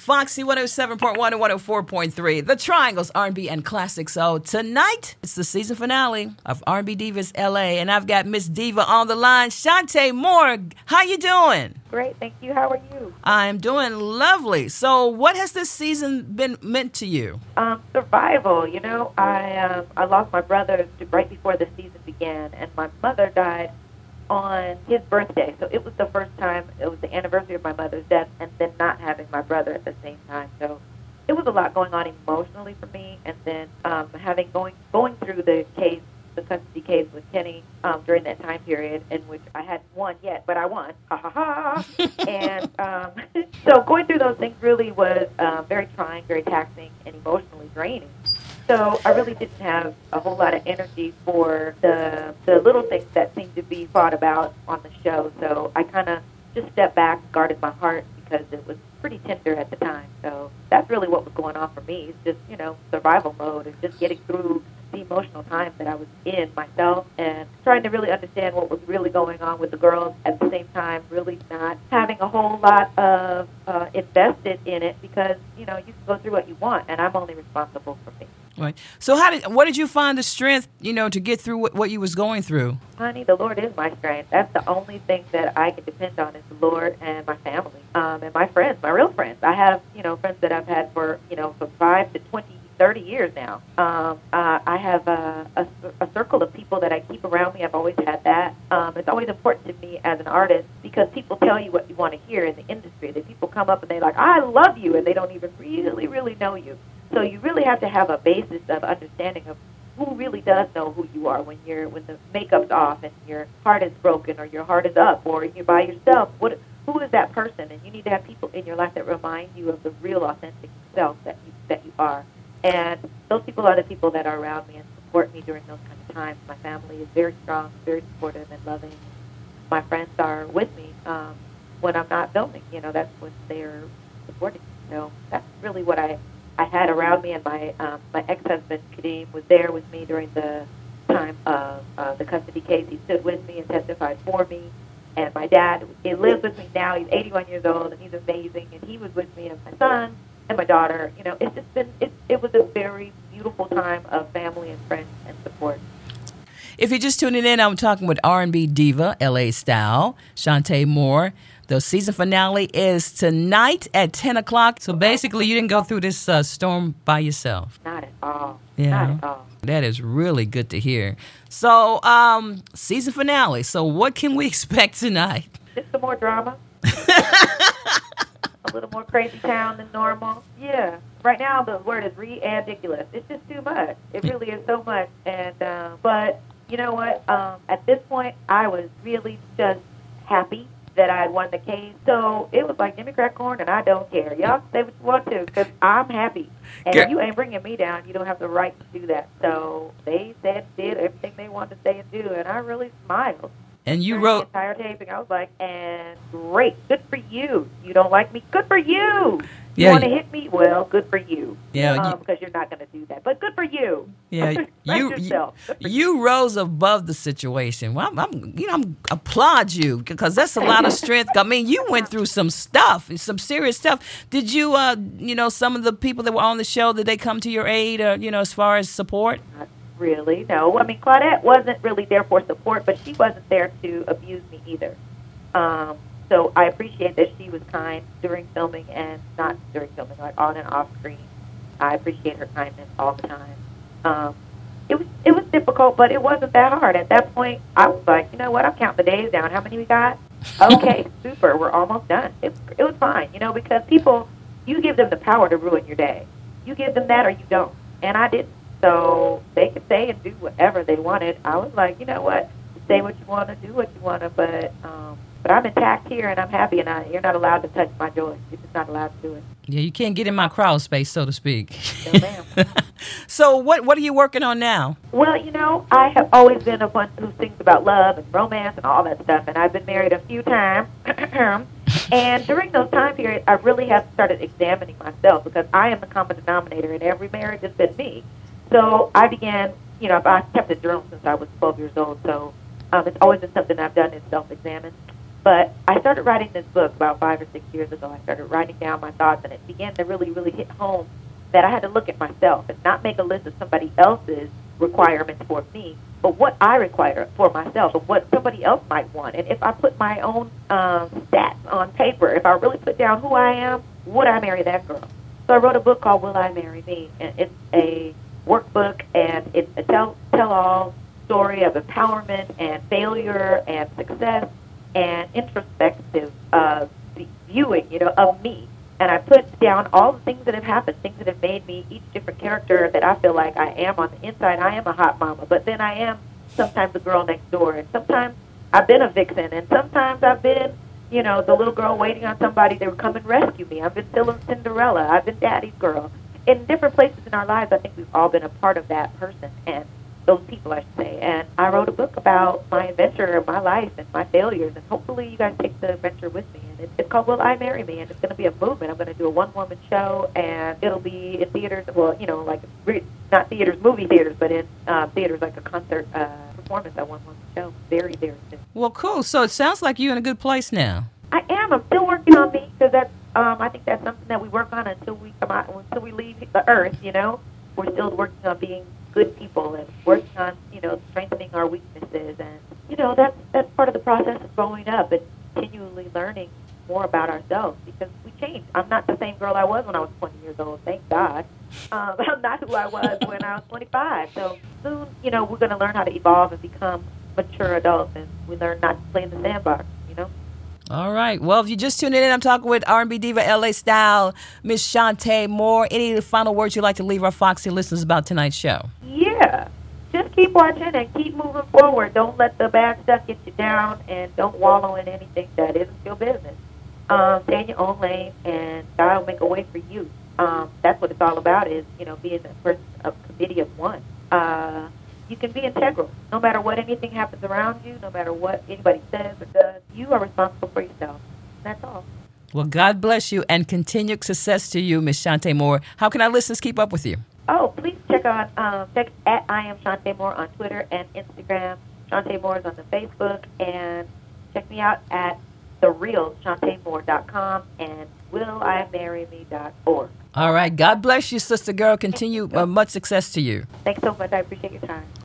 Foxy 107.1 and 104.3. The Triangles, R&B and Classic. So tonight, it's the season finale of R&B Divas LA, and I've got Miss Diva on the line, Shantae Moore. How you doing? Great, thank you. How are you? I'm doing lovely. So what has this season been meant to you? Survival. You know, I lost my brother right before the season began, and my mother died on his birthday. So it was the first time, it was the anniversary of my mother's death, and then not having my brother at the same time. So it was a lot going on emotionally for me, and then going through the custody case with Kenny during that time period, in which I hadn't won yet, but I won. Ha ha ha! And so going through those things really was very trying, very taxing, and emotionally draining. So I really didn't have a whole lot of energy for the little things that seemed to be fought about on the show. So I kind of just stepped back, guarded my heart, because it was pretty tender at the time. So that's really what was going on for me. It's just, survival mode and just getting through the emotional time that I was in myself and trying to really understand what was really going on with the girls, at the same time really not having a whole lot of invested in it, because, you can go through what you want, and I'm only responsible for me. Right. So what did you find the strength, to get through what you was going through? Honey, the Lord is my strength. That's the only thing that I can depend on, is the Lord and my family, and my friends, my real friends. I have, friends that I've had for 5 to 20, 30 years now. I have a circle of people that I keep around me. I've always had that. It's always important to me as an artist, because people tell you what you want to hear in the industry. That people come up and they're like, I love you, and they don't even really, really know you. So you really have to have a basis of understanding of who really does know who you are when the makeup's off and your heart is broken, or your heart is up, or you're by yourself. Who is that person? And you need to have people in your life that remind you of the real, authentic self that you are. And those people are the people that are around me and support me during those kind of times. My family is very strong, very supportive and loving. My friends are with me when I'm not filming. That's when they're supporting me. So that's really what I had around me. And my ex-husband, Kadeem, was there with me during the time of the custody case. He stood with me and testified for me. And my dad, he lives with me now. He's 81 years old, and he's amazing. And he was with me, and my son and my daughter. It's just been, it was a very beautiful time of family and friends and support. If you're just tuning in, I'm talking with R&B diva, LA style, Shantae Moore. The season finale is tonight at 10 o'clock. So basically, you didn't go through this storm by yourself. Not at all. Yeah. Not at all. That is really good to hear. So, season finale. So what can we expect tonight? Just some more drama. A little more crazy town than normal. Yeah. Right now, the word is ridiculous. It's just too much. It really is so much. And but you know what? At this point, I was really just happy that I had won the case. So it was like, give me crack corn, and I don't care. Y'all say what you want to, because I'm happy. And if you ain't bringing me down, you don't have the right to do that. So they did everything they wanted to say and do, and I really smiled. And you During wrote the entire taping, I was like, and great, good for you. You don't like me? Good for you. You want to hit me? Well, good for you. Yeah, because you're not going to do that. But good for you. Yeah, yourself. You rose above the situation. Well, I'm applaud you, because that's a lot of strength. I mean, you went through some stuff, some serious stuff. Did you, some of the people that were on the show, did they come to your aid, as far as support? Really, no. I mean, Claudette wasn't really there for support, but she wasn't there to abuse me either. So I appreciate that she was kind during filming and not during filming, like on and off screen. I appreciate her kindness all the time. It was difficult, but it wasn't that hard. At that point, I was like, you know what? I'm counting the days down. How many we got? Okay, super. We're almost done. It was fine, because people, you give them the power to ruin your day. You give them that or you don't, and I didn't. So they could say and do whatever they wanted. I was like, you know what? Say what you want to, do what you want to, but I'm intact here, and I'm happy, and you're not allowed to touch my joy. You're just not allowed to do it. Yeah, you can't get in my crawl space, so to speak. No, ma'am. So what are you working on now? Well, I have always been a one who sings about love and romance and all that stuff, and I've been married a few times. And during those time periods, I really have started examining myself, because I am the common denominator in every marriage. It's been me. So I began, I kept a journal since I was 12 years old, so it's always been something I've done is self-examine. But I started writing this book about 5 or 6 years ago. I started writing down my thoughts, and it began to really, really hit home that I had to look at myself and not make a list of somebody else's requirements for me, but what I require for myself and what somebody else might want. And if I put my own stats on paper, if I really put down who I am, would I marry that girl? So I wrote a book called Will I Marry Me? And it's a workbook, and it's a tell-all story of empowerment and failure and success and introspective viewing, of me. And I put down all the things that have happened, things that have made me each different character that I feel like I am on the inside. I am a hot mama, but then I am sometimes the girl next door, and sometimes I've been a vixen, and sometimes I've been, the little girl waiting on somebody to come and rescue me. I've been still Cinderella. I've been daddy's girl. In different places in our lives, I think we've all been a part of that person, and those people, I should say. And I wrote a book about my adventure, my life, and my failures, and hopefully you guys take the adventure with me. And it's called Will I Marry Me? And it's going to be a movement. I'm going to do a one-woman show, and it'll be in theaters, not theaters, movie theaters, but in theaters like a concert performance, a one-woman show. Very, very soon. Well, cool. So it sounds like you're in a good place now. I am. I'm still working on me, because that's, I think that's something that we work on until we come out, until we leave the earth, We're still working on being good people and working on, strengthening our weaknesses. And, that's part of the process of growing up and continually learning more about ourselves, because we change. I'm not the same girl I was when I was 20 years old, thank God. I'm not who I was when I was 25. So soon, we're going to learn how to evolve and become mature adults, and we learn not to play in the sandbox, All right. Well, if you just tuned in, I'm talking with R&B diva LA style, Miss Chanté Moore. Any final words you'd like to leave our Foxy listeners about tonight's show? Yeah. Just keep watching and keep moving forward. Don't let the bad stuff get you down, and don't wallow in anything that isn't your business. Stay in your own lane, and God will make a way for you. That's what it's all about, is, being a committee of one. You can be integral. No matter what anything happens around you, no matter what anybody says or does, you are responsible for yourself. That's all. Well, God bless you, and continued success to you, Miss Chanté Moore. How can our listeners keep up with you? Oh, please check at I am Chanté Moore on Twitter and Instagram. Chanté Moore is on the Facebook, and check me out at therealchantemore.com and willimarryme.org. All right. God bless you, sister girl. Continue much success to you. Thanks so much. I appreciate your time.